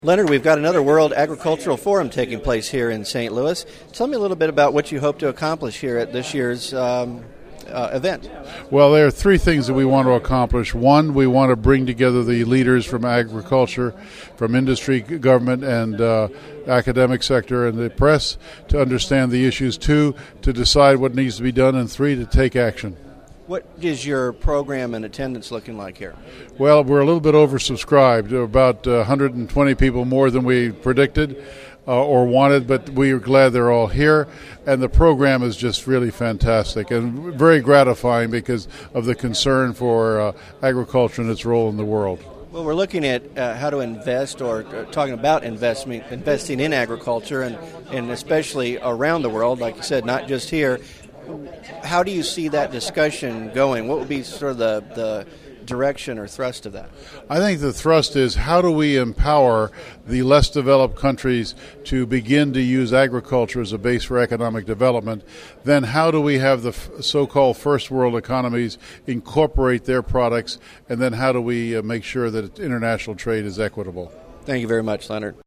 Leonard, we've got another World Agricultural Forum taking place here in St. Louis. Tell me a little bit about what you hope to accomplish here at this year's event. Well, there are three things that we want to accomplish. One, we want to bring together the leaders from agriculture, from industry, government, and academic sector and the press to understand the issues. Two, to decide what needs to be done. And three, to take action. What is your program and attendance looking like here? Well, we're a little bit oversubscribed. There are about 120 people more than we predicted or wanted, but we are glad they're all here. And the program is just really fantastic and very gratifying because of the concern for agriculture and its role in the world. Well, we're looking at how to invest or talking about investing in agriculture and especially around the world, like you said, not just here. How do you see that discussion going? What would be sort of the direction or thrust of that? I think the thrust is how do we empower the less developed countries to begin to use agriculture as a base for economic development? Then how do we have the so-called first world economies incorporate their products? And then how do we make sure that international trade is equitable? Thank you very much, Leonard.